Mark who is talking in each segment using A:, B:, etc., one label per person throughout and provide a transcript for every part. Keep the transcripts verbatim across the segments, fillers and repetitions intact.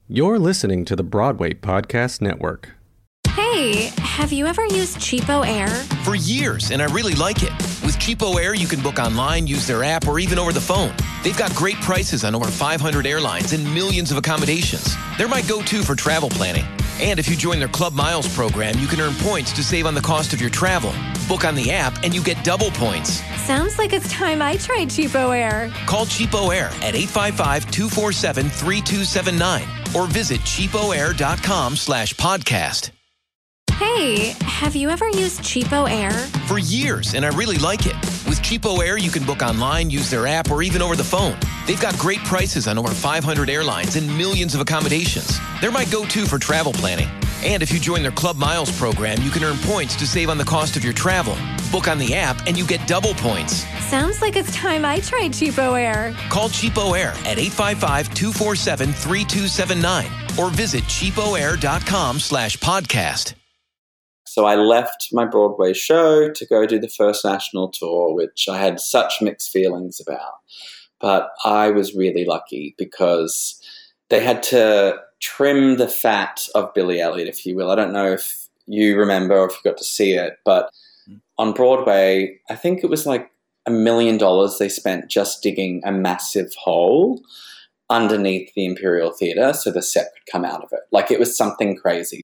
A: You're listening to the Broadway Podcast Network.
B: Hey, have you ever used Cheapo Air?
C: For years, and I really like it. With Cheapo Air, you can book online, use their app, or even over the phone. They've got great prices on over five hundred airlines and millions of accommodations. They're my go-to for travel planning. And if you join their Club Miles program, you can earn points to save on the cost of your travel. Book on the app, and you get double points.
B: Sounds like it's time I tried Cheapo Air.
C: Call Cheapo Air at eight five five, two four seven, three two seven nine or visit cheapoair.com slash podcast.
B: Hey, have you ever used Cheapo Air?
C: For years, and I really like it. With Cheapo Air, you can book online, use their app, or even over the phone. They've got great prices on over five hundred airlines and millions of accommodations. They're my go-to for travel planning. And if you join their Club Miles program, you can earn points to save on the cost of your travel. Book on the app, and you get double points.
B: Sounds like it's time I tried Cheapo Air.
C: Call Cheapo Air at eight five five, two four seven, three two seven nine or visit cheapoair.com slash podcast.
D: So I left my Broadway show to go do the first national tour, which I had such mixed feelings about. But I was really lucky because they had to trim the fat of Billy Elliot, if you will. I don't know if you remember or if you got to see it, but on Broadway, I think it was like a million dollars they spent just digging a massive hole underneath the Imperial Theatre so the set could come out of it. Like, it was something crazy.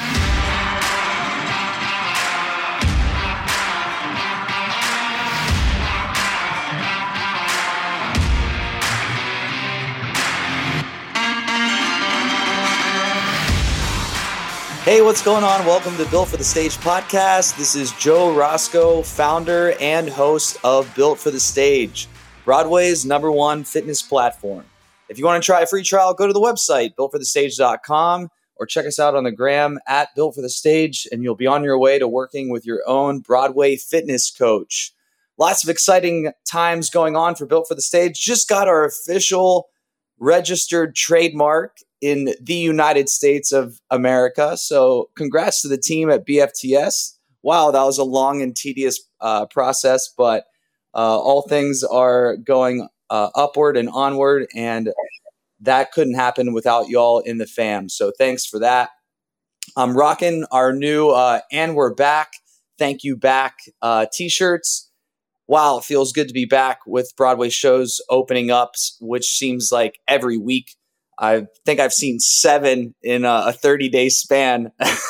E: Hey, what's going on? Welcome to Built for the Stage podcast. This is Joe Roscoe, founder and host of Built for the Stage, Broadway's number one fitness platform. If you want to try a free trial, go to the website, built for the stage dot com, or check us out on the gram at Built for the Stage, and you'll be on your way to working with your own Broadway fitness coach. Lots of exciting times going on for Built for the Stage. Just got our official registered trademark in the United States of America. So congrats to the team at B F T S. Wow, that was a long and tedious uh, process, but uh, all things are going uh, upward and onward, and that couldn't happen without y'all in the fam. So thanks for that. I'm rocking our new uh, And We're Back, Thank You Back uh, t-shirts. Wow, it feels good to be back with Broadway shows opening up, which seems like every week. I think I've seen seven in a thirty-day span.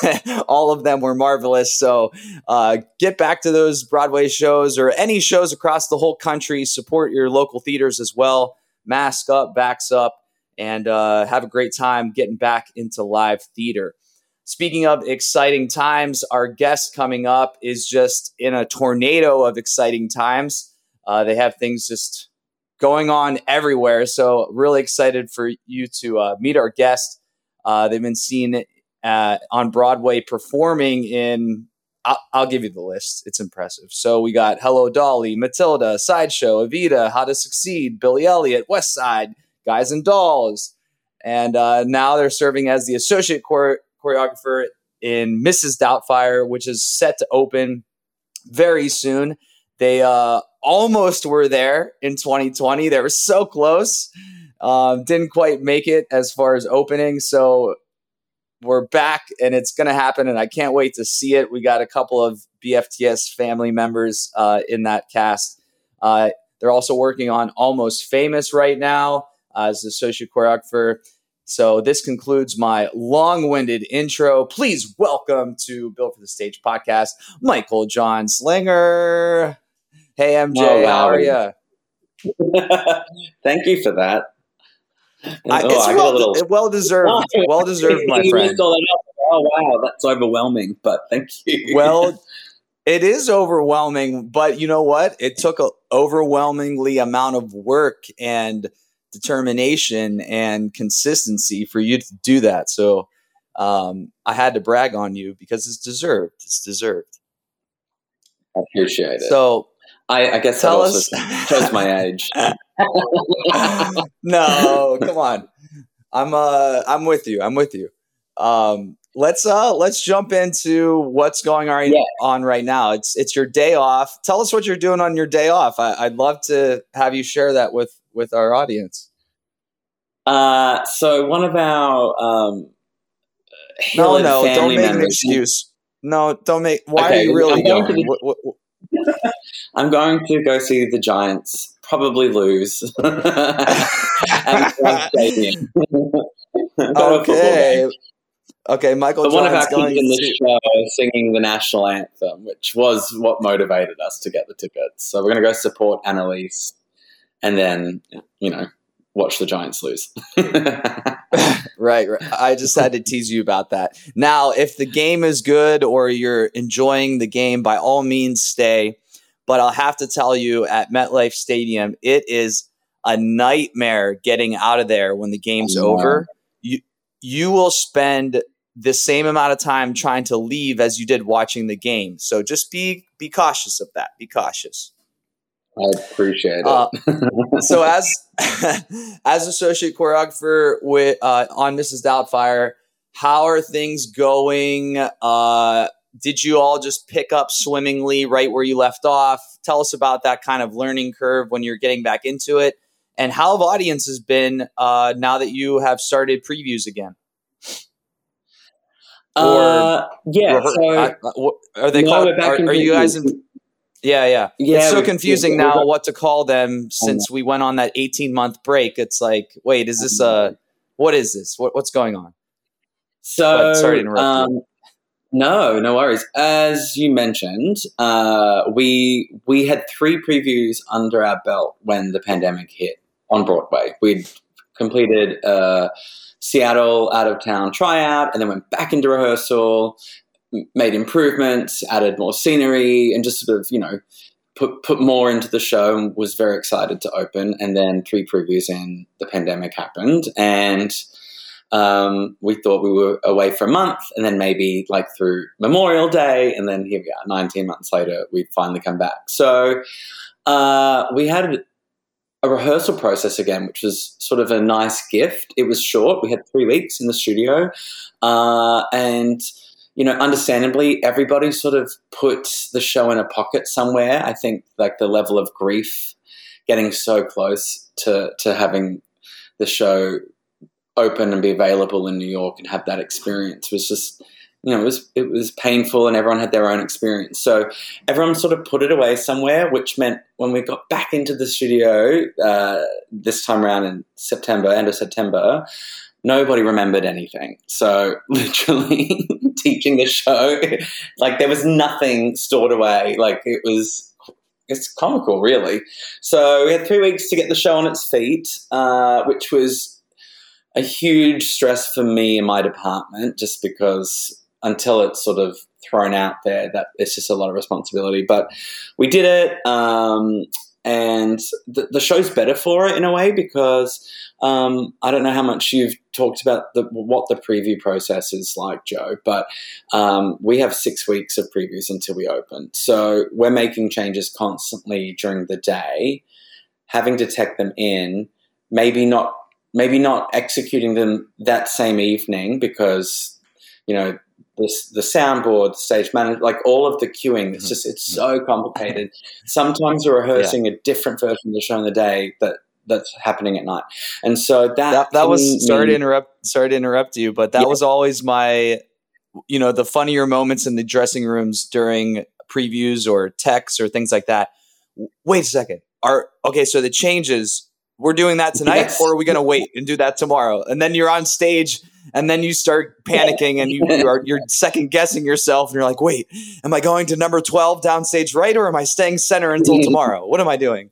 E: All of them were marvelous. So uh, get back to those Broadway shows or any shows across the whole country. Support your local theaters as well. Mask up, backs up, and uh, have a great time getting back into live theater. Speaking of exciting times, our guest coming up is just in a tornado of exciting times. Uh, they have things just going on everywhere. So really excited for you to uh, meet our guest. Uh, they've been seen uh, on Broadway performing in, I'll, I'll give you the list. It's impressive. So we got Hello Dolly, Matilda, Sideshow, Evita, How to Succeed, Billy Elliot, West Side, Guys and Dolls. And uh, now they're serving as the associate chore- choreographer in Missus Doubtfire, which is set to open very soon. They uh, almost were there in twenty twenty. They were so close. Um, didn't quite make it as far as opening. So we're back and it's going to happen. And I can't wait to see it. We got a couple of B F T S family members uh, in that cast. Uh, they're also working on Almost Famous right now uh, as associate choreographer. So this concludes my long-winded intro. Please welcome to Built for the Stage podcast, Michael John Slinger. Hey, M J,
D: Oh, wow.
E: how are you?
D: Thank you for that.
E: I,
D: Oh,
E: it's
D: I got
E: well,
D: a little...
E: well deserved. Well deserved, my
D: You
E: friend.
D: missed all that up. Oh, wow, that's overwhelming, but thank you.
E: Well, it is overwhelming, but you know what? It took an overwhelmingly amount of work and determination and consistency for you to do that. So um, I had to brag on you because it's deserved. It's deserved.
D: I appreciate it.
E: So
D: I, I guess that
E: tell
D: also
E: us.
D: shows my age.
E: No, come on. I'm uh I'm with you. I'm with you. Um let's uh let's jump into what's going on,
D: Yeah.
E: on right now. It's it's your day off. Tell us what you're doing on your day off. I, I'd love to have you share that with with our audience.
D: Uh, so one of our um,
E: no,
D: Hillard
E: no, don't
D: family
E: make an
D: members.
E: excuse. No, don't make. Why
D: Okay,
E: are you really
D: I'm going to
E: going?
D: the-
E: What, what, what-
D: I'm going to go see the Giants probably lose at the Giants Stadium. Go to a football
E: okay,
D: game.
E: okay. Michael
D: But one of
E: John's
D: our
E: going
D: kids in the
E: to.
D: show singing the national anthem, which was what motivated us to get the tickets. So we're going to go support Annalise, and then you know watch the Giants lose.
E: Right, right. I just had to tease you about that. Now, if the game is good or you're enjoying the game, by all means stay. But I'll have to tell you, at MetLife Stadium, it is a nightmare getting out of there when the game's
D: Yeah.
E: over. You you will spend the same amount of time trying to leave as you did watching the game. So just be be cautious of that. Be cautious.
D: I appreciate it.
E: Uh, so as as associate choreographer with uh, on Missus Doubtfire, how are things going? Uh, did you all just pick up swimmingly right where you left off? Tell us about that kind of learning curve when you're getting back into it, and how have audiences been uh, now that you have started previews again?
D: uh, yeah.
E: Rehe-
D: So
E: uh, are they
D: no,
E: called?
D: we're back
E: Are,
D: in
E: are you guys in?
D: previews.
E: Yeah, yeah.
D: Yeah,
E: It's so
D: we-
E: confusing
D: we-
E: now
D: we're-
E: what to call them since we went on that eighteen-month break. It's like, wait, is this a – what is this? What, what's going on?
D: So,
E: But sorry to interrupt
D: um,
E: you.
D: no, no worries. As you mentioned, uh, we we had three previews under our belt when the pandemic hit on Broadway. We'd completed a Seattle out-of-town tryout and then went back into rehearsal, m- made improvements, added more scenery, and just sort of, you know, put put more into the show, and was very excited to open. And then three previews in, the pandemic happened, and um, we thought we were away for a month, and then maybe like through Memorial Day, and then here we are, nineteen months later, we've finally come back. So uh, we had a rehearsal process again, which was sort of a nice gift. It was short. We had three weeks in the studio, uh, and you know, understandably, everybody sort of put the show in a pocket somewhere. I think like the level of grief getting so close to to having the show open and be available in New York and have that experience was just, you know, it was it was painful, and everyone had their own experience. So everyone sort of put it away somewhere, which meant when we got back into the studio uh, this time around in September, end of September, nobody remembered anything. So literally teaching the show, like there was nothing stored away. Like it was, it's comical, really. So we had three weeks to get the show on its feet, uh, which was a huge stress for me and my department, just because until it's sort of thrown out there, that it's just a lot of responsibility. But we did it, um, and the, the show's better for it in a way, because um, I don't know how much you've talked about the, what the preview process is like, Joe, but um, we have six weeks of previews until we open. So we're making changes constantly during the day, having to tech them in, maybe not maybe not executing them that same evening because, you know, the, the soundboard, the stage manager, like all of the cueing, it's just, it's so complicated. Sometimes we're rehearsing yeah. a different version of the show in the day that that's happening at night. And so that,
E: that, that was,
D: mean,
E: sorry to interrupt, sorry to interrupt you, but that yeah. was always my, you know, the funnier moments in the dressing rooms during previews or techs or things like that. Wait a second. Are, okay. So the changes, we're doing that tonight, yes. or are we going to wait and do that tomorrow? And then you're on stage, and then you start panicking, and you, you are you're second guessing yourself, and you're like, "Wait, am I going to number twelve downstage right, or am I staying center until tomorrow? What am I doing?"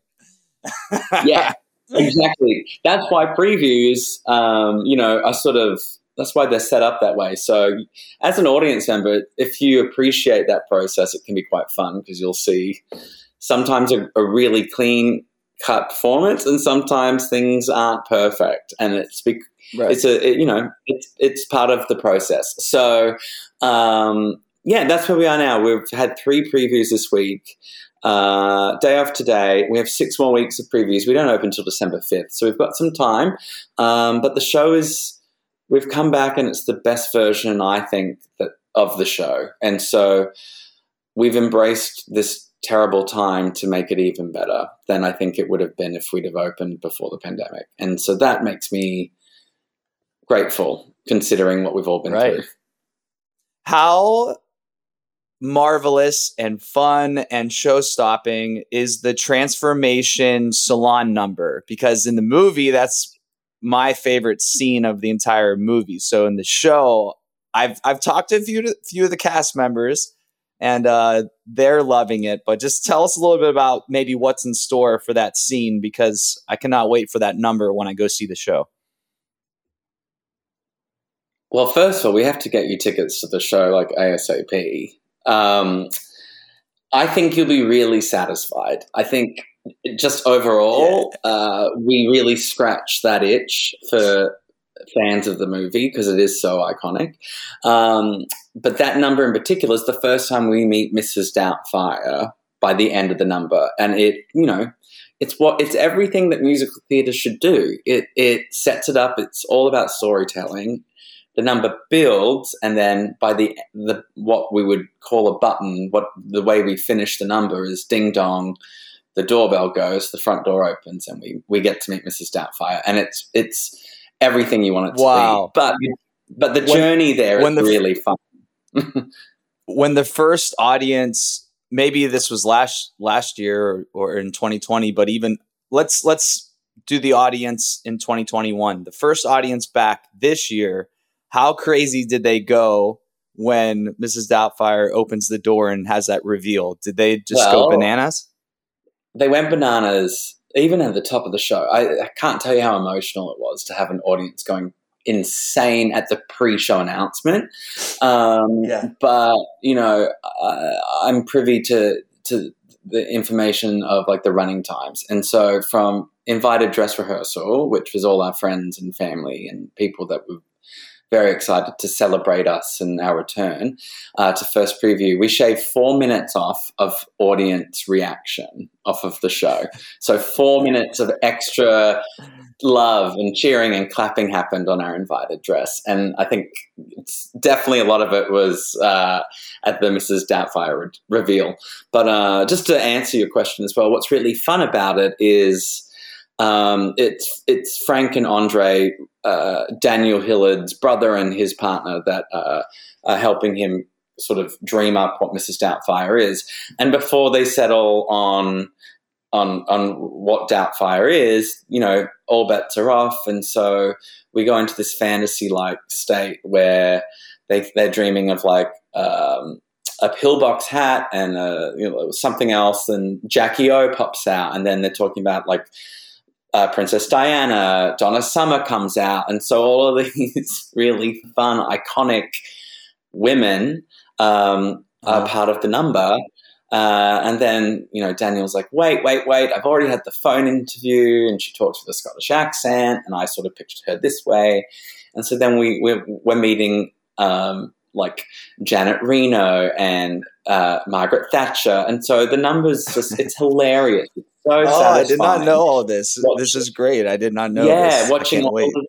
D: Yeah, exactly. That's why previews, um, you know, are sort of that's why they're set up that way. So, as an audience member, if you appreciate that process, it can be quite fun because you'll see sometimes a, a really clean cut performance, and sometimes things aren't perfect, and it's be- right. it's a it, you know it's it's part of the process. So um, yeah, that's where we are now. We've had three previews this week. Uh, day off today. We have six more weeks of previews. We don't open until December fifth, so we've got some time. Um, but the show is we've come back, and it's the best version, I think, that of the show, and so we've embraced this terrible time to make it even better than I think it would have been if we'd have opened before the pandemic. And so that makes me grateful considering what we've all been
E: Right.
D: through.
E: How marvelous and fun and show-stopping is the transformation salon number? Because in the movie, that's my favorite scene of the entire movie. So in the show, I've I've talked to a few, to, few of the cast members, and uh, they're loving it. But just tell us a little bit about maybe what's in store for that scene, because I cannot wait for that number when I go see the show.
D: Well, first of all, we have to get you tickets to the show like ASAP. Um, I think you'll be really satisfied. I think just overall, yeah. uh, we really scratch that itch for fans of the movie because it is so iconic. Um, but that number in particular is the first time we meet Missus Doubtfire by the end of the number. And it, you know, it's what it's everything that musical theatre should do. It it sets it up. It's all about storytelling. The number builds, and then by the the what we would call a button, what the way we finish the number is ding dong, the doorbell goes, the front door opens, and we we get to meet Missus Doubtfire, and it's it's everything you want it to
E: wow.
D: be. But but the when, journey there is the, really fun.
E: When the first audience, maybe this was last last year or, or in twenty twenty, but even let's let's do the audience in twenty twenty-one. The first audience back this year. How crazy did they go when Missus Doubtfire opens the door and has that reveal? Did they just well, go bananas?
D: They went bananas, even at the top of the show. I, I can't tell you how emotional it was to have an audience going insane at the pre-show announcement. Um, yeah. But, you know, I, I'm privy to, to the information of, like, the running times. And so from invited dress rehearsal, which was all our friends and family and people that were very excited to celebrate us and our return uh, to first preview. We shaved four minutes off of audience reaction off of the show. So four minutes of extra love and cheering and clapping happened on our invited dress. And I think it's definitely a lot of it was uh, at the Missus Doubtfire re- reveal. But uh, just to answer your question as well, what's really fun about it is Um, it's it's Frank and Andre, uh, Daniel Hillard's brother and his partner that uh, are helping him sort of dream up what Missus Doubtfire is. And before they settle on on on what Doubtfire is, you know, all bets are off. And so we go into this fantasy-like state where they they're dreaming of like um, a pillbox hat and uh, you know something else. And Jackie O pops out, and then they're talking about like. Uh, Princess Diana, Donna Summer comes out. And so all of these really fun, iconic women um, are uh-huh. part of the number. Uh, and then, you know, Daniel's like, wait, wait, wait, I've already had the phone interview. And she talks with a Scottish accent. And I sort of pictured her this way. And so then we, we're, we're meeting um, like Janet Reno and uh, Margaret Thatcher. And so the numbers just, it's hilarious. It's so
E: oh,
D: satisfying.
E: I did not know all this. Watch this is great. I did not know
D: yeah,
E: this.
D: watching all of,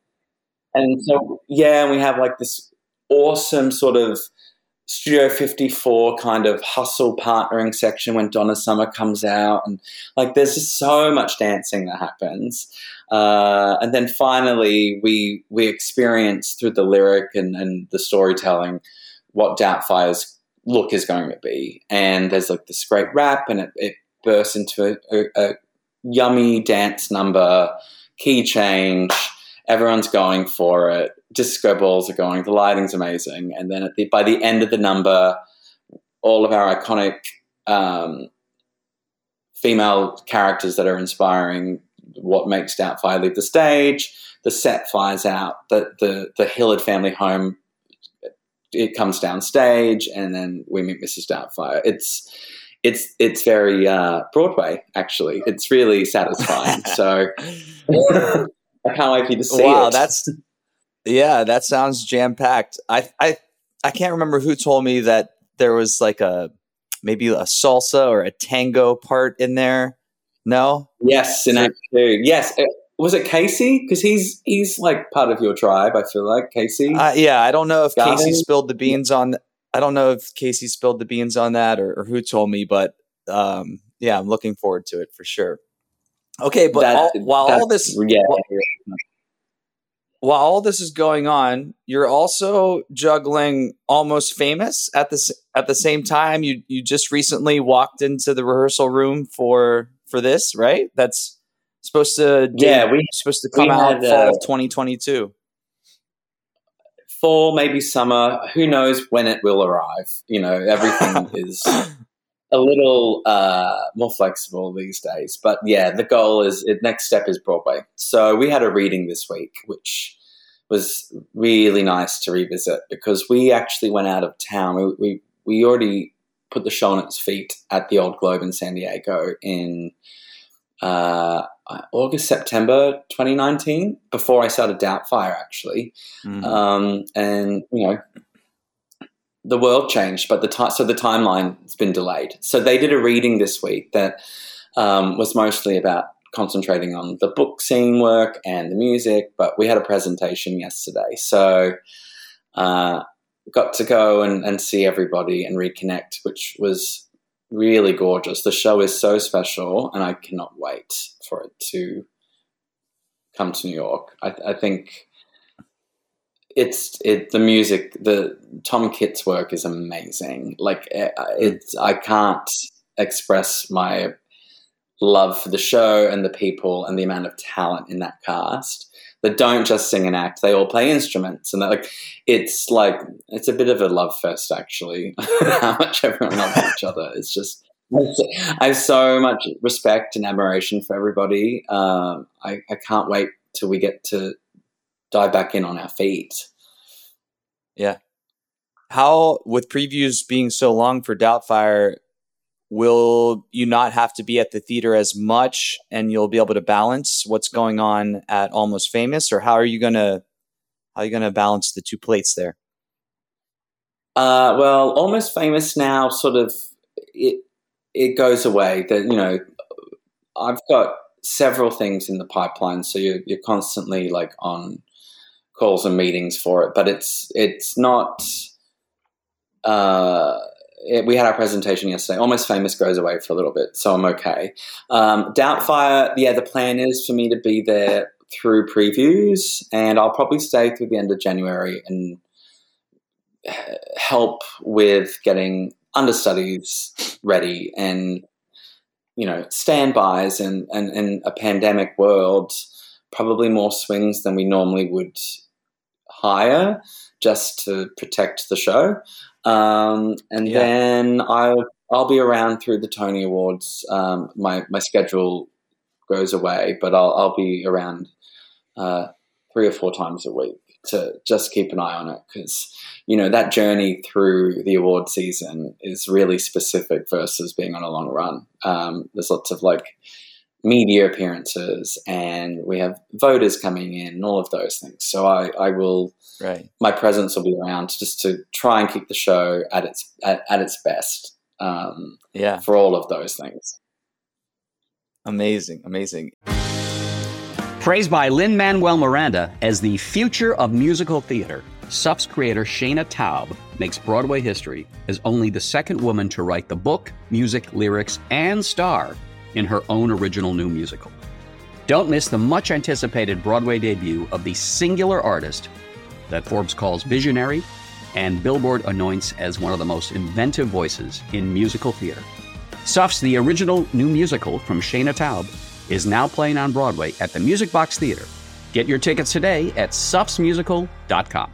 D: and so, yeah, we have like this awesome sort of Studio fifty-four kind of hustle partnering section when Donna Summer comes out. And like, there's just so much dancing that happens. Uh, and then finally we, we experience through the lyric and, and the storytelling what Doubtfire's look is going to be. And there's like this great rap, and it, it bursts into a, a, a yummy dance number, key change. Everyone's going for it. Disco balls are going. The lighting's amazing. And then at the, by the end of the number, all of our iconic um, female characters that are inspiring what makes Doubtfire leave the stage. The set flies out. The the, the Hillard family home, it comes down stage, and then we meet Missus Doubtfire. It's it's it's very uh, Broadway, actually. It's really satisfying. So I can't wait for you to see
E: wow, it. Wow,
D: that's
E: yeah, that sounds jam packed. I I I can't remember who told me that there was like a maybe a salsa or a tango part in there. No.
D: Yes, in Act Two. Yes, was it Casey? Because he's he's like part of your tribe. I feel like Casey.
E: Uh, yeah, I don't know if Garvin? Casey spilled the beans on. I don't know if Casey spilled the beans on that or, or who told me, but um, yeah, I'm looking forward to it for sure. Okay, but
D: that,
E: all, while all this,
D: yeah.
E: while, while all this is going on, you're also juggling Almost Famous at the at the same time. You you just recently walked into the rehearsal room for for this, right? That's supposed to
D: yeah, we
E: supposed to come out
D: had,
E: fall
D: uh,
E: of twenty twenty-two.
D: Fall, maybe summer. Who knows when it will arrive? You know, everything is a little uh, more flexible these days. But yeah, the goal is, the next step is Broadway. So we had a reading this week, which was really nice to revisit because we actually went out of town. We we, we already put the show on its feet at the Old Globe in San Diego in uh, August, September twenty nineteen, before I started Doubtfire, actually. Mm-hmm. Um, and, you know, the world changed, but the time, so the timeline has been delayed. So they did a reading this week that um, was mostly about concentrating on the book scene work and the music, but we had a presentation yesterday. So uh, got to go and, and see everybody and reconnect, which was really gorgeous. The show is so special, and I cannot wait for it to come to New York. I, I think it's it the music, the Tom Kitt's work is amazing. Like it, it's, I can't express my love for the show and the people and the amount of talent in that cast that don't just sing and act. They all play instruments, and like it's like it's a bit of a love fest, actually. How much everyone loves each other. It's just I have so much respect and admiration for everybody. Um, I, I can't wait till we get to dive back in on our feet.
E: Yeah. How, with previews being so long for Doubtfire, will you not have to be at the theater as much, and you'll be able to balance what's going on at Almost Famous, or how are you gonna how are you gonna balance the two plates there?
D: Uh, well, Almost Famous now sort of it it goes away. That you know, I've got several things in the pipeline, so you're you're constantly like on calls and meetings for it, but it's it's not. Uh, It, we had our presentation yesterday. Almost Famous goes away for a little bit, so I'm okay. Um, Doubtfire, yeah, the plan is for me to be there through previews, and I'll probably stay through the end of January and help with getting understudies ready and, you know, standbys and, and, and a pandemic world, probably more swings than we normally would hire just to protect the show. Um, and yeah. then I'll I'll be around through the Tony Awards. Um, my my schedule goes away, but I'll I'll be around uh, three or four times a week to just keep an eye on it, because you know that journey through the award season is really specific versus being on a long run. Um, there's lots of like media appearances, and we have voters coming in, and all of those things. So I I will. Right. My presence will be around just to try and keep the show at its at, at its best. Um, yeah. For all of those things.
E: Amazing, amazing.
F: Praised by Lin-Manuel Miranda as the future of musical theater, S U F's creator Shana Taub makes Broadway history as only the second woman to write the book, music, lyrics, and star in her own original new musical. Don't miss the much-anticipated Broadway debut of the singular artist that Forbes calls visionary and Billboard anoints as one of the most inventive voices in musical theater. S U F's The Original New Musical from Shana Taub is now playing on Broadway at the Music Box Theater. Get your tickets today at sufs musical dot com.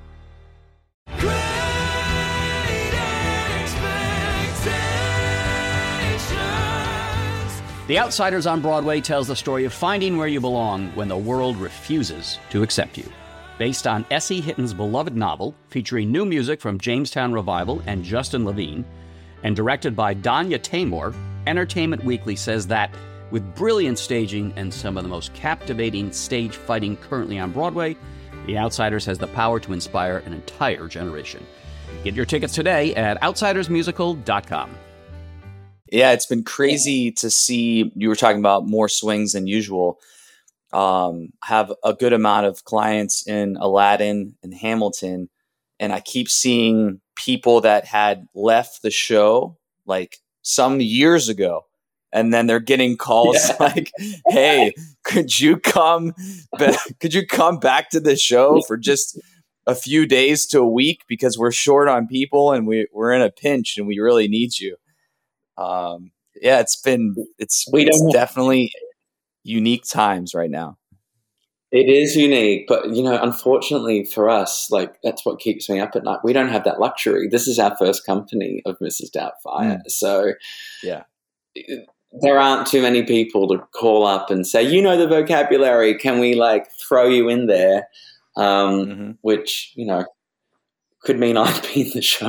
F: The Outsiders on Broadway tells the story of finding where you belong when the world refuses to accept you. Based on S E Hitton's beloved novel, featuring new music from Jamestown Revival and Justin Levine, and directed by Danya Taymor, Entertainment Weekly says that, with brilliant staging and some of the most captivating stage fighting currently on Broadway, The Outsiders has the power to inspire an entire generation. Get your tickets today at outsiders musical dot com.
E: Yeah, it's been crazy to see. You were talking about more swings than usual. Um, have a good amount of clients in Aladdin and Hamilton, and I keep seeing people that had left the show like some years ago and then they're getting calls yeah. like, "Hey, could you come? Ba- could you come back to the show for just a few days to a week because we're short on people and we we're in a pinch and we really need you." Um, yeah, it's been it's,
D: we
E: it's
D: don't
E: definitely unique times right now.
D: It is unique, but, you know, unfortunately for us, like, that's what keeps me up at night. We don't have that luxury. This is our first company of Missus Doubtfire. Mm. So
E: yeah,
D: there aren't too many people to call up and say, you know, the vocabulary, can we, like, throw you in there? Um, mm-hmm. Which, you know, could mean I'd be in the show.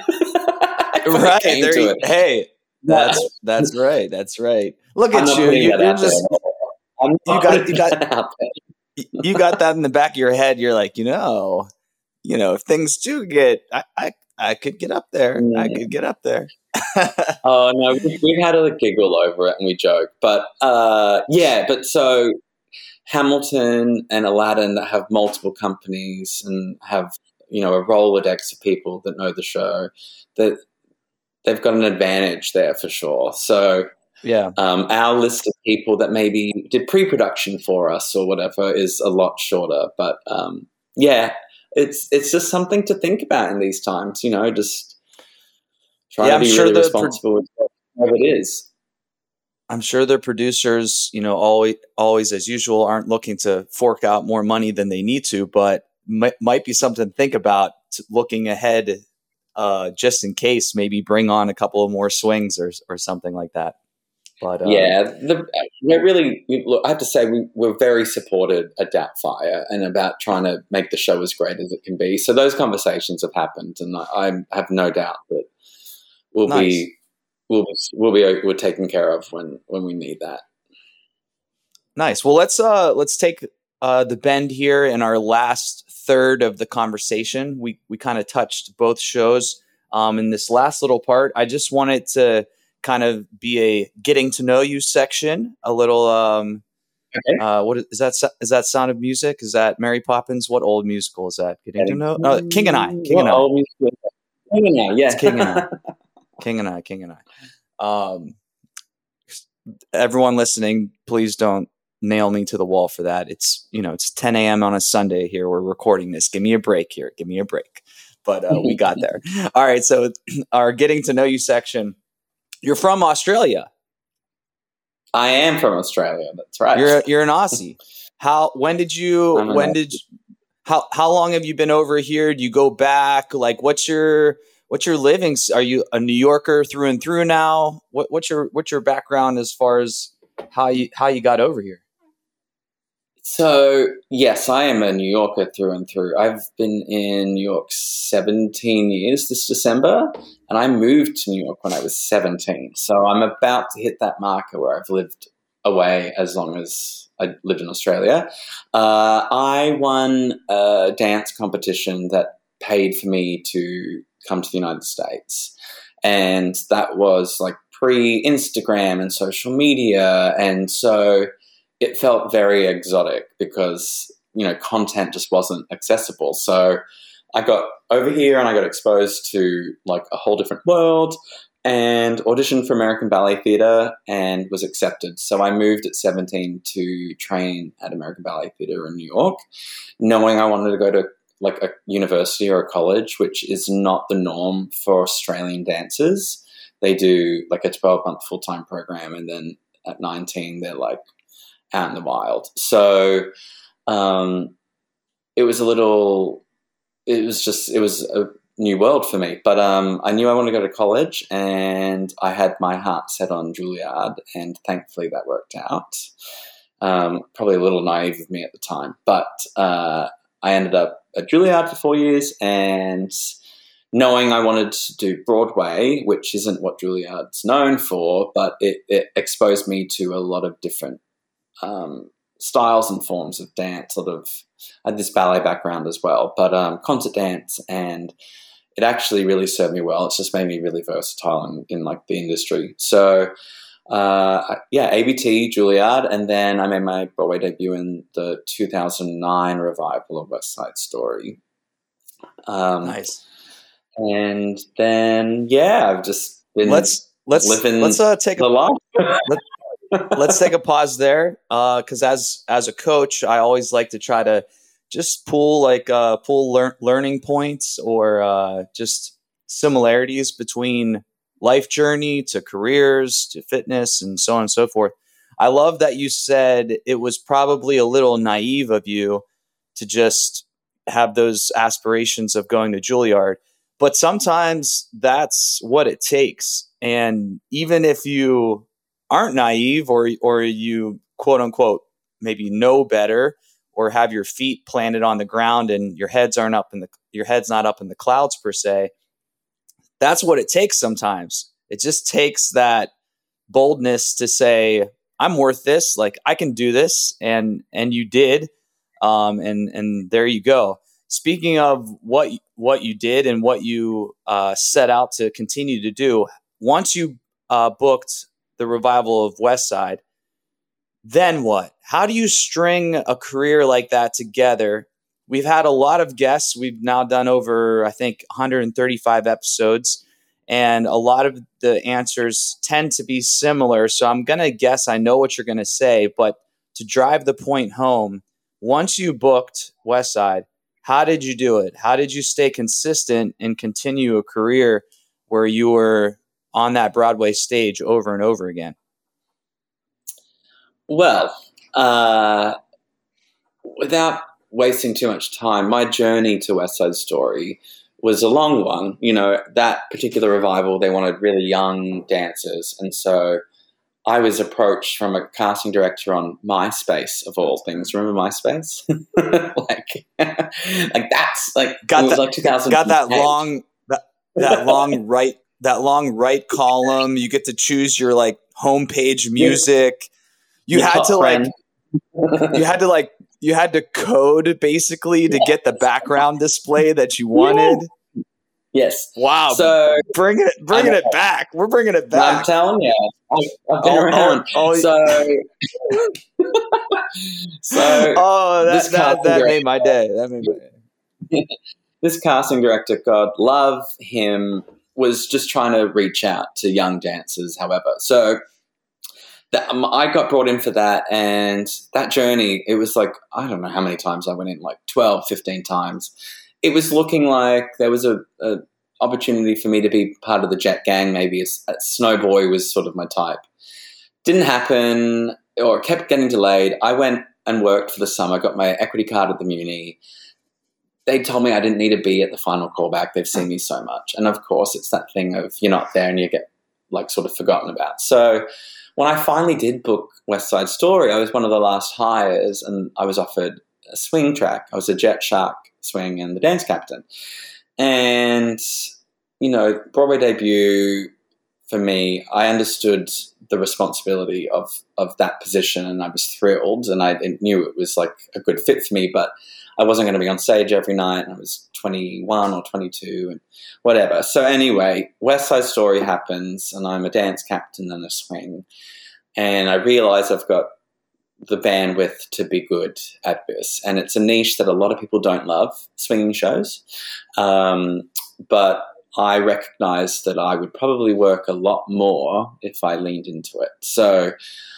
E: Right. There you, hey, that's, that's right. That's right. Look
D: I'm
E: at you. You, you're just,
D: I'm
E: you got, you got, you got that in the back of your head. You're like, you know, you know, if things do get, I, I, I could get up there. Mm. I could get up there.
D: Oh no, we've, we've had a giggle over it and we joke, but uh, yeah. But so Hamilton and Aladdin that have multiple companies and have, you know, a Rolodex of people that know the show, that they've got an advantage there for sure. So.
E: Yeah.
D: Um, our list of people that maybe did pre-production for us or whatever is a lot shorter. But um, yeah, it's it's just something to think about in these times, you know, just trying yeah, to be sure really responsible pro- with whatever it is.
E: I'm sure the producers, you know, always, always as usual, aren't looking to fork out more money than they need to, but might, might be something to think about to looking ahead uh, just in case, maybe bring on a couple of more swings or or something like that. But, um,
D: yeah, the, we're really, look, I have to say, we, we're very supported at Doubtfire and about trying to make the show as great as it can be. So those conversations have happened, and I, I have no doubt that we'll nice. be we'll be we'll be we're taken care of when, when we need that.
E: Nice. Well, let's uh let's take uh, the bend here in our last third of the conversation. We we kind of touched both shows. Um, in this last little part, I just wanted to kind of be a getting to know you section, a little um okay. uh what is that is that Sound of Music? Is that Mary Poppins? What old musical is that? Getting to know no King and I King
D: what
E: and I
D: King and I yeah
E: it's King and I King and I King and I um everyone listening, please don't nail me to the wall for that. It's, you know, it's ten a.m. on a Sunday here, we're recording this. Give me a break here, give me a break. But uh, we got there. All right, so our getting to know you section. You're from Australia.
D: I am from Australia. That's right.
E: You're you're an Aussie. How? When did you? When did? You, how How long have you been over here? Do you go back? Like, what's your what's your living? Are you a New Yorker through and through now? What What's your What's your background as far as how you how you got over here?
D: So, yes, I am a New Yorker through and through. I've been in New York seventeen years this December, and I moved to New York when I was seventeen. So I'm about to hit that marker where I've lived away as long as I lived in Australia. Uh, I won a dance competition that paid for me to come to the United States. And that was like pre-Instagram and social media. And so it felt very exotic because, you know, content just wasn't accessible. So I got over here and I got exposed to like a whole different world and auditioned for American Ballet Theatre and was accepted. So I moved at seventeen to train at American Ballet Theatre in New York, knowing I wanted to go to like a university or a college, which is not the norm for Australian dancers. They do like a twelve-month full-time program, and then at nineteen, they're like out in the wild. So um, it was a little, it was just, it was a new world for me. But um, I knew I wanted to go to college, and I had my heart set on Juilliard, and thankfully that worked out. Um, probably a little naive of me at the time, but uh, I ended up at Juilliard for four years, and knowing I wanted to do Broadway, which isn't what Juilliard's known for, but it, it exposed me to a lot of different um, styles and forms of dance. Sort of, I had this ballet background as well, but um, concert dance, and it actually really served me well. It's just made me really versatile in, in like the industry. So uh, yeah, A B T, Juilliard, and then I made my Broadway debut in the two thousand nine revival of West Side Story. Um,
E: nice.
D: And then, yeah, I've just been...
E: Let's let's
D: living
E: let's uh, take a
D: the life.
E: let, let's take a pause there, because uh, as as a coach, I always like to try to just pull like uh, pull lear- learning points or uh, just similarities between life journey to careers to fitness and so on and so forth. I love that you said it was probably a little naive of you to just have those aspirations of going to Juilliard, but sometimes that's what it takes. And even if you aren't naive or or you quote unquote maybe know better or have your feet planted on the ground and your heads aren't up in the your head's not up in the clouds per se, that's what it takes sometimes. It just takes that boldness to say, I'm worth this, like I can do this, and and you did. Um, and and there you go. Speaking of what what you did and what you uh, set out to continue to do, once you uh, booked the revival of West Side, then what? How do you string a career like that together? We've had a lot of guests. We've now done over, I think, one hundred thirty-five episodes, and a lot of the answers tend to be similar. So I'm going to guess I know what you're going to say, but to drive the point home, once you booked West Side, how did you do it? How did you stay consistent and continue a career where you were on that Broadway stage over and over again?
D: Well, uh, without wasting too much time, my journey to West Side Story was a long one. You know, that particular revival, they wanted really young dancers. And so I was approached from a casting director on MySpace, of all things. Remember MySpace? like, like that's like,
E: got
D: it was
E: that,
D: like two thousand eight.
E: Got that long, that, that long right, that long right column. You get to choose your like homepage music. You
D: Your
E: had to
D: friend.
E: like, you had to like, you had to code basically to get the background display that you wanted.
D: Yes.
E: Wow.
D: So
E: bringing it, bringing it back. We're bringing it back.
D: I'm telling you, I've, I've been
E: Oh,
D: around.
E: oh, oh.
D: So, so
E: oh, that
D: this
E: that,
D: casting
E: that
D: director-
E: made my day. That made my day.
D: this casting director, God love him, was just trying to reach out to young dancers. However, so that um, I got brought in for that, and that journey, it was like, I don't know how many times I went in, like twelve, fifteen times. It was looking like there was a, a opportunity for me to be part of the Jet Gang. Maybe a, a Snowboy was sort of my type. Didn't happen, or kept getting delayed. I went and worked for the summer, got my equity card at the Muni. They told me I didn't need to be at the final callback. They've seen me so much. And of course, it's that thing of you're not there and you get like sort of forgotten about. So when I finally did book West Side Story, I was one of the last hires, and I was offered a swing track. I was a Jet Shark swing and the dance captain. And, you know, Broadway debut for me, I understood the responsibility of, of that position, and I was thrilled, and I knew it was like a good fit for me, but I wasn't going to be on stage every night, and I was twenty-one or twenty-two and whatever. So anyway, West Side Story happens, and I'm a dance captain and a swing, and I realize I've got the bandwidth to be good at this, and it's a niche that a lot of people don't love, swinging shows, um, but I recognized that I would probably work a lot more if I leaned into it. So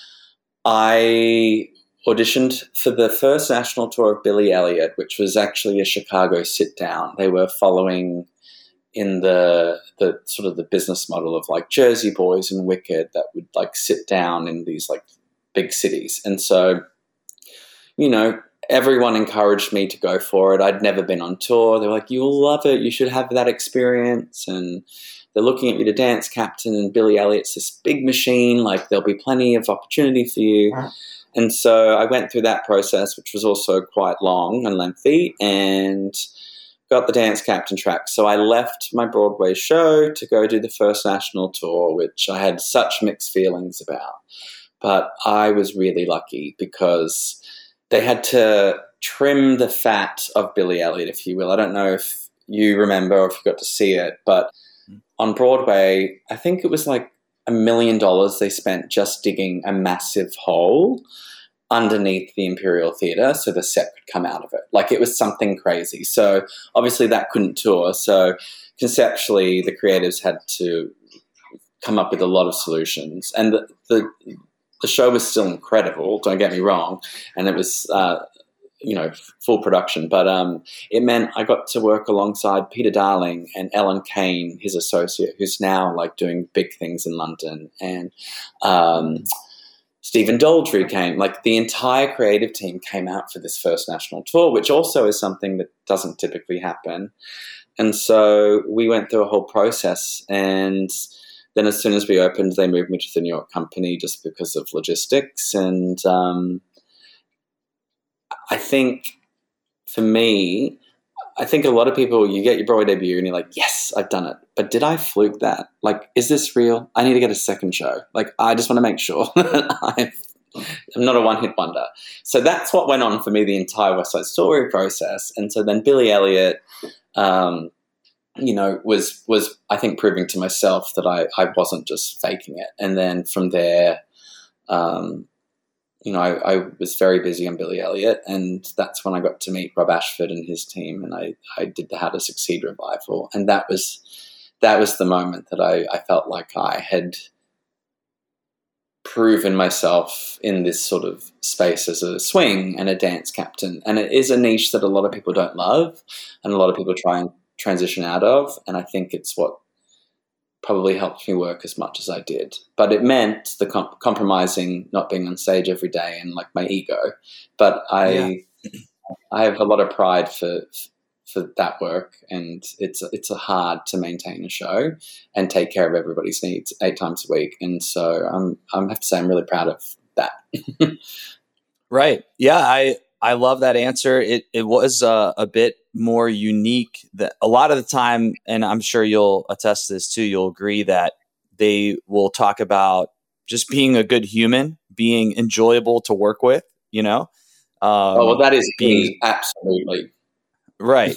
D: I auditioned for the first national tour of Billy Elliot, which was actually a Chicago sit-down. They were following in the the sort of the business model of like Jersey Boys and Wicked that would like sit down in these like big cities. And so, you know, everyone encouraged me to go for it. I'd never been on tour. They were like, you'll love it. You should have that experience. And they're looking at you to dance captain, and Billy Elliot's this big machine. Like, there'll be plenty of opportunity for you. Wow. And so I went through that process, which was also quite long and lengthy, and got the dance captain track. So I left my Broadway show to go do the first national tour, which I had such mixed feelings about. But I was really lucky because they had to trim the fat of Billy Elliot, if you will. I don't know if you remember or if you got to see it, but on Broadway, I think it was like a million dollars they spent just digging a massive hole underneath the Imperial Theatre so the set could come out of it. Like, it was something crazy. So obviously that couldn't tour. So conceptually, the creatives had to come up with a lot of solutions. And the the, the show was still incredible, don't get me wrong, and it was uh, you know, full production, but um, it meant I got to work alongside Peter Darling and Ellen Kane, his associate, who's now like doing big things in London, and um, Stephen Daldry came. Like the entire creative team came out for this first national tour, which also is something that doesn't typically happen. And so we went through a whole process, and then as soon as we opened, they moved me to the New York company just because of logistics. And um, I think for me, I think a lot of people, you get your Broadway debut and you're like, yes, I've done it. But did I fluke that? Like, is this real? I need to get a second show. Like, I just want to make sure that I've, I'm not a one-hit wonder. So that's what went on for me the entire West Side Story process. And so then Billy Elliot, um, you know, was, was I think, proving to myself that I, I wasn't just faking it. And then from there, um, you know, I, I was very busy on Billy Elliot, and that's when I got to meet Rob Ashford and his team, and I, I did the How to Succeed revival. And that was that was the moment that I, I felt like I had proven myself in this sort of space as a swing and a dance captain. And it is a niche that a lot of people don't love and a lot of people try and transition out of, and I think it's what probably helped me work as much as I did. But it meant the comp- compromising, not being on stage every day, and like my ego. But I, yeah. I have a lot of pride for for that work, and it's it's a hard to maintain a show and take care of everybody's needs eight times a week. And so I'm I'm have to say I'm really proud of that.
E: Right. Yeah. I I love that answer. It it was uh, a bit more unique. That a lot of the time, and I'm sure you'll attest to this too, you'll agree that they will talk about just being a good human, being enjoyable to work with, you know? Um,
D: oh, well, that is being absolutely
E: right.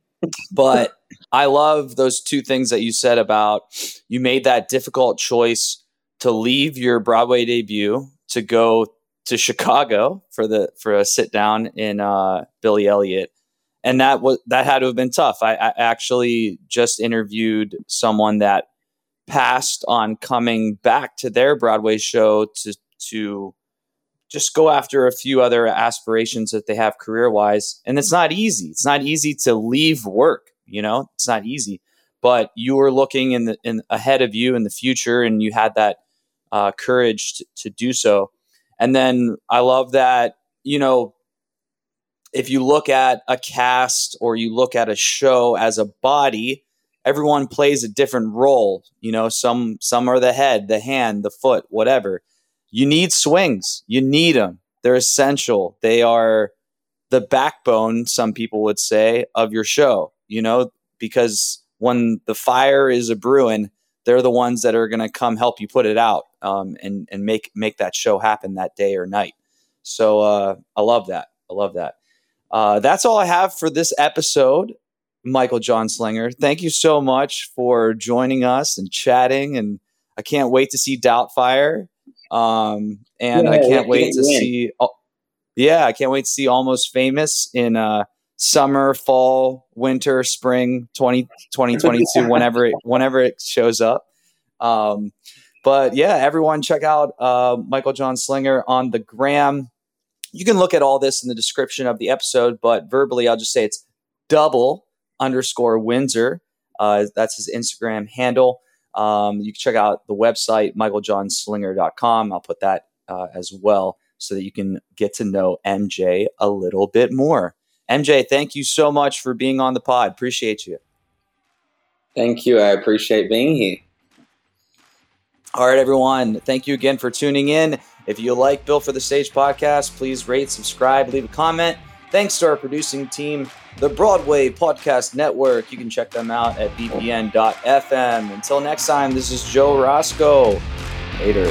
E: But I love those two things that you said about you made that difficult choice to leave your Broadway debut to go to Chicago for the for a sit down in uh, Billy Elliot. And that was that had to have been tough. I, I actually just interviewed someone that passed on coming back to their Broadway show to to just go after a few other aspirations that they have career wise. And it's not easy. It's not easy to leave work. You know, it's not easy. But you were looking in the in ahead of you in the future, and you had that uh, courage to, to do so. And then I love that, you know, if you look at a cast or you look at a show as a body, everyone plays a different role. You know, some some are the head, the hand, the foot, whatever. You need swings. You need them. They're essential. They are the backbone, some people would say, of your show, you know, because when the fire is a brewing, they're the ones that are going to come help you put it out um, and, and make make that show happen that day or night. So uh, I love that. I love that. Uh, that's all I have for this episode, Michael John Slinger. Thank you so much for joining us and chatting. And I can't wait to see Doubtfire. Um, and yeah, I can't wait to win. see, uh, yeah, I can't wait to see Almost Famous in uh, summer, fall, winter, spring, twenty twenty-two, whenever it, whenever it shows up. Um, but yeah, everyone check out uh, Michael John Slinger on the gram. You can look at all this in the description of the episode, but verbally, I'll just say it's double underscore Windsor. Uh, that's his Instagram handle. Um, you can check out the website, michael john slinger dot com. I'll put that uh, as well so that you can get to know M J a little bit more. M J, thank you so much for being on the pod. Appreciate you.
D: Thank you. I appreciate being here.
E: All right, everyone. Thank you again for tuning in. If you like Built for the Stage podcast, please rate, subscribe, leave a comment. Thanks to our producing team, the Broadway Podcast Network. You can check them out at b p n dot f m. Until next time, this is Joe Roscoe. Later.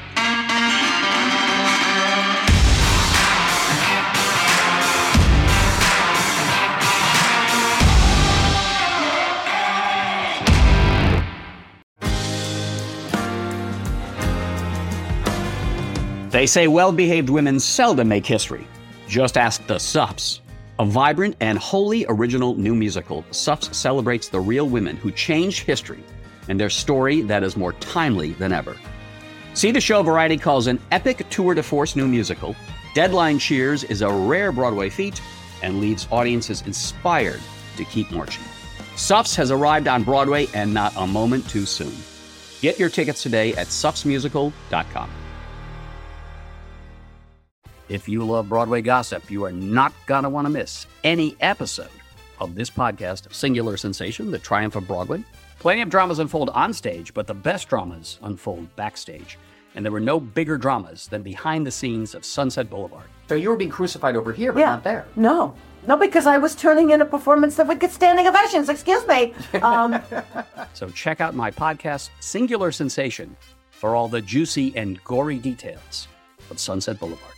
F: They say well-behaved women seldom make history. Just ask the Suffs. A vibrant and wholly original new musical, Suffs celebrates the real women who changed history and their story that is more timely than ever. See the show Variety calls an epic tour de force new musical. Deadline Cheers is a rare Broadway feat and leaves audiences inspired to keep marching. Suffs has arrived on Broadway, and not a moment too soon. Get your tickets today at suffs musical dot com. If you love Broadway gossip, you are not going to want to miss any episode of this podcast, Singular Sensation, The Triumph of Broadway. Plenty of dramas unfold on stage, but the best dramas unfold backstage. And there were no bigger dramas than behind the scenes of Sunset Boulevard. So you were being crucified over here, but
G: yeah.
F: not there.
G: No. No, because I was turning in a performance that would get standing ovations. Excuse me. Um,
F: so check out my podcast, Singular Sensation, for all the juicy and gory details of Sunset Boulevard.